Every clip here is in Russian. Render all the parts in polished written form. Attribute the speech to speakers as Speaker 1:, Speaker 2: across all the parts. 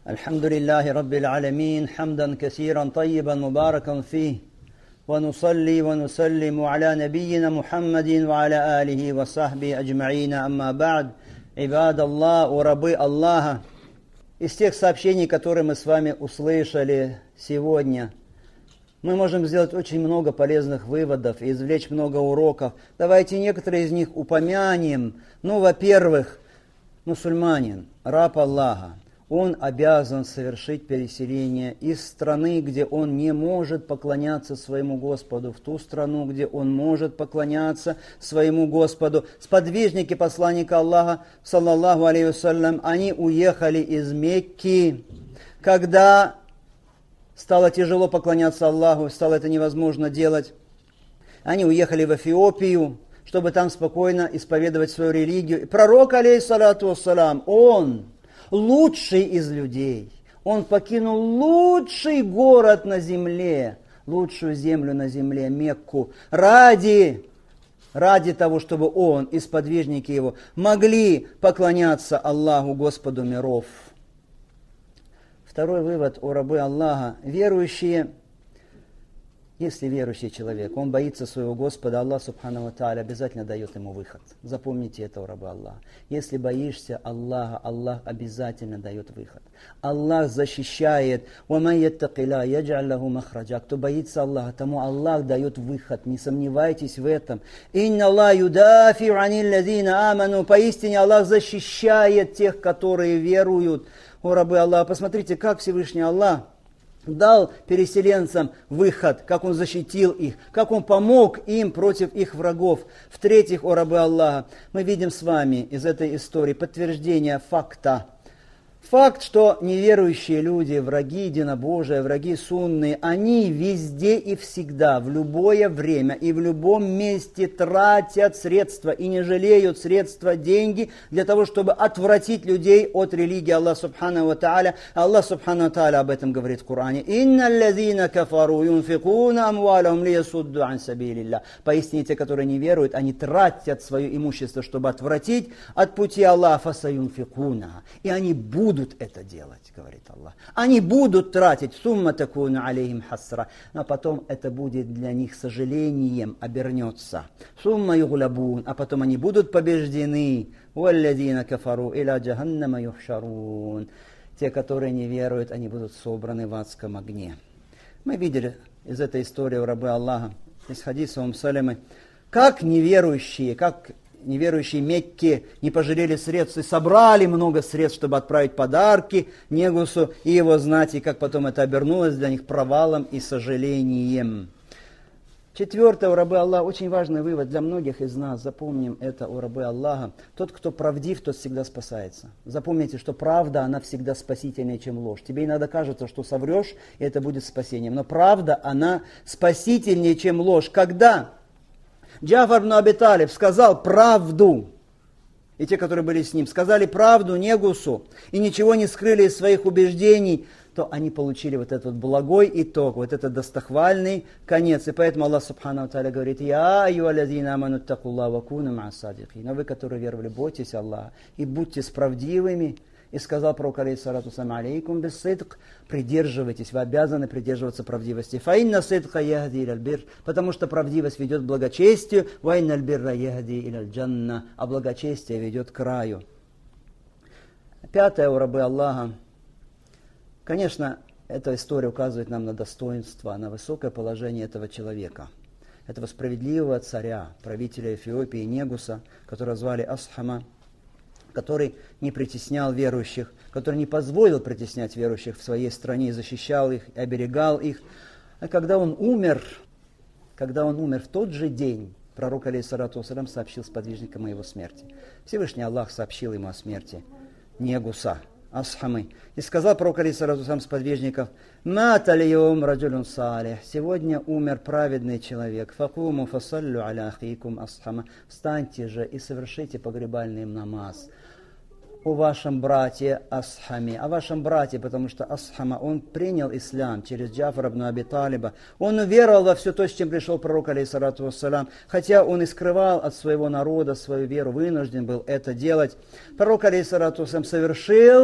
Speaker 1: الحمد لله رب العالمين حمدا كثيرا طيبا مباركا فيه ونصلي ونسلم على نبينا محمد وعلى آله وصحبه أجمعين أما بعد عباد الله ورабы Аллаха. Из тех сообщений, которые мы с вами услышали сегодня, мы можем сделать очень много полезных выводов и извлечь много уроков. Давайте некоторые из них упомянем. Во-первых, мусульманин, раб Аллаха, он обязан совершить переселение из страны, где он не может поклоняться своему Господу, в ту страну, где он может поклоняться своему Господу. Сподвижники посланника Аллаха, саллаллаху алейхи вассалям, они уехали из Мекки, когда стало тяжело поклоняться Аллаху, стало это невозможно делать. Они уехали в Эфиопию, чтобы там спокойно исповедовать свою религию. И пророк, алейхиссалату вассалам, он лучший из людей. Он покинул лучший город на земле, лучшую землю на земле, Мекку, ради того, чтобы он и сподвижники его могли поклоняться Аллаху, Господу миров. Второй вывод о рабы Аллаха. Верующие, если верующий человек, он боится своего Господа, Аллах Субхану ва Тааля обязательно дает ему выход. Запомните это, о рабы Аллаха. Если боишься Аллаха, Аллах обязательно дает выход. Аллах защищает. وَمَنْ يَتَّقِ اللَّهَ يَجْعَلْ لَهُ مَخْرَجًا. Кто боится Аллаха, тому Аллах дает выход. Не сомневайтесь в этом. إِنَّ اللَّهَ يُدَافِعُ عَنِ الَّذِينَ آمَنُوا. Поистине Аллах защищает тех, которые веруют. О рабы Аллаха, посмотрите, как Всевышний Аллах дал переселенцам выход, как Он защитил их, как Он помог им против их врагов. В-третьих, о рабы Аллаха, мы видим с вами из этой истории подтверждение факта. Факт, что неверующие люди, враги единобожия, враги сунны, они везде и всегда, в любое время и в любом месте тратят средства и не жалеют средства, деньги для того, чтобы отвратить людей от религии Аллаха Субхану ва Тааля. Аллах Субхану ва Тааля об этом говорит в Коране. «Инна аллазина кафару юнфикуна амвалахум лиясудду ан сабилилля». Поистине, те, которые не веруют, они тратят свое имущество, чтобы отвратить от пути Аллаха. «Фасаюнфикуна». И они будут это делать, говорит Аллах. Они будут тратить, сумма такуну алейхим хасра, но потом это будет для них сожалением, обернется. Сумма юглабун, а потом они будут побеждены. Валладина кафару иля джаханнама юхшарун. Те, которые не веруют, они будут собраны в адском огне. Мы видели из этой истории у рабы Аллаха, из хадиса Салемы, как неверующие Мекки не пожалели средств и собрали много средств, чтобы отправить подарки Негусу и его знати, и как потом это обернулось для них провалом и сожалением. Четвертое, у рабы Аллаха, очень важный вывод для многих из нас, запомним это, у рабы Аллаха. Тот, кто правдив, тот всегда спасается. Запомните, что правда, она всегда спасительнее, чем ложь. Тебе иногда кажется, что соврешь, и это будет спасением. Но правда, она спасительнее, чем ложь. Когда Джафар ибн Аби Талиб сказал правду, и те, которые были с ним, сказали правду Негусу, и ничего не скрыли из своих убеждений, то они получили вот этот благой итог, вот этот достохвальный конец. И поэтому Аллах Субхану ва Тааля говорит: «Я айюаллазина аману аттакуллаха ва куну ма'ас-садикин». Но вы, которые веровали, бойтесь Аллаха и будьте справедливыми. И сказал пророк, алейхиссалату вассалям: алейкум биссидк, придерживайтесь, вы обязаны придерживаться правдивости. Фаинна сидка яхди иляль бир, потому что правдивость ведет к благочестию, вайналь бирра яхди иляль джанна, а благочестие ведет к раю. Пятое, у рабы Аллаха. Конечно, эта история указывает нам на достоинство, на высокое положение этого человека, этого справедливого царя, правителя Эфиопии Негуса, которого звали Асхама, который не притеснял верующих, который не позволил притеснять верующих в своей стране и защищал их, и оберегал их. А когда он умер в тот же день, пророк, алейхиссалату вассалям, сообщил сподвижникам о его смерти. Всевышний Аллах сообщил ему о смерти Негуса, Асхамы. И сказал пророк, алейхиссалату вассалям, сподвижников: «Мата льём раджулюн салих». Сегодня умер праведный человек. «Факуму фасаллю аля ахикум Асхама». Встаньте же и совершите погребальный им намаз о вашем брате Асхаме, о вашем брате, потому что Асхама, он принял ислам через Джафара ибн Аби Талиба. Он уверовал во все то, с чем пришел пророк, алейхиссалату вассалям, хотя он и скрывал от своего народа свою веру, вынужден был это делать. Пророк, алейхиссалату вассалям, совершил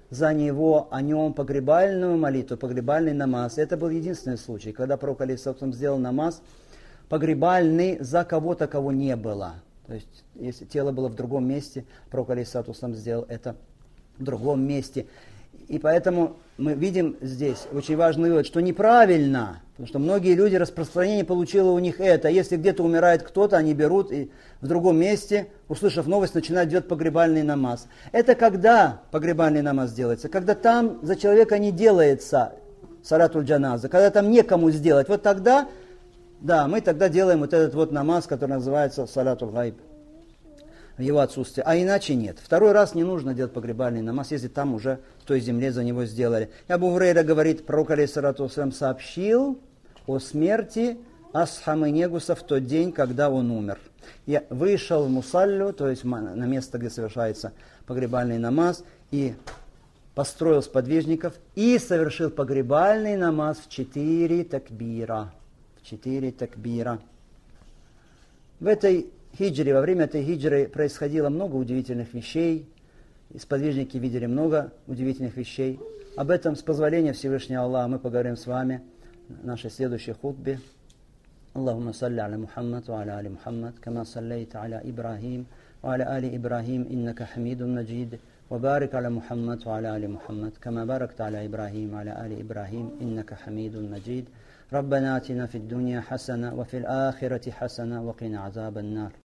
Speaker 1: за него, о нем погребальную молитву, погребальный намаз. Это был единственный случай, когда пророк алейхиссалам сделал намаз погребальный за кого-то, кого не было. То есть, если тело было в другом месте, пророк алейхиссалам сделал это в другом месте. И поэтому мы видим здесь очень важный вывод, что неправильно, потому что многие люди, распространение получило у них это. Если где-то умирает кто-то, они берут и в другом месте, услышав новость, начинают делать погребальный намаз. Это когда погребальный намаз делается? Когда там за человека не делается салатуль джаназа, когда там некому сделать. Вот тогда, да, мы тогда делаем вот этот вот намаз, который называется салатуль гайб, в его отсутствие. А иначе нет. Второй раз не нужно делать погребальный намаз, если там уже в той земле за него сделали. И Абу Хурейра говорит, пророк алейхиссалату вассалям сообщил о смерти Асхама Негуса в тот день, когда он умер. Я вышел в мусаллю, то есть на место, где совершается погребальный намаз, и построил сподвижников, и совершил погребальный намаз в 4 такбира. В 4 такбира. В этой хиджре, во время этой хиджры происходило много удивительных вещей. И сподвижники видели много удивительных вещей. Об этом, с позволения Всевышнего Аллаха, мы поговорим с вами в нашей следующей хутбе. Аллахумма салли аля Мухаммад ва аля али Мухаммад, кама саллейта аля Ибрахим ва аля али Ибрахим, иннака хамидун маджид. وبارك على محمد وعلى آل محمد كما باركت على إبراهيم وعلى آل إبراهيم إنك حميد مجيد ربنا آتنا في الدنيا حسنة وفي الآخرة حسنة وقنا عذاب النار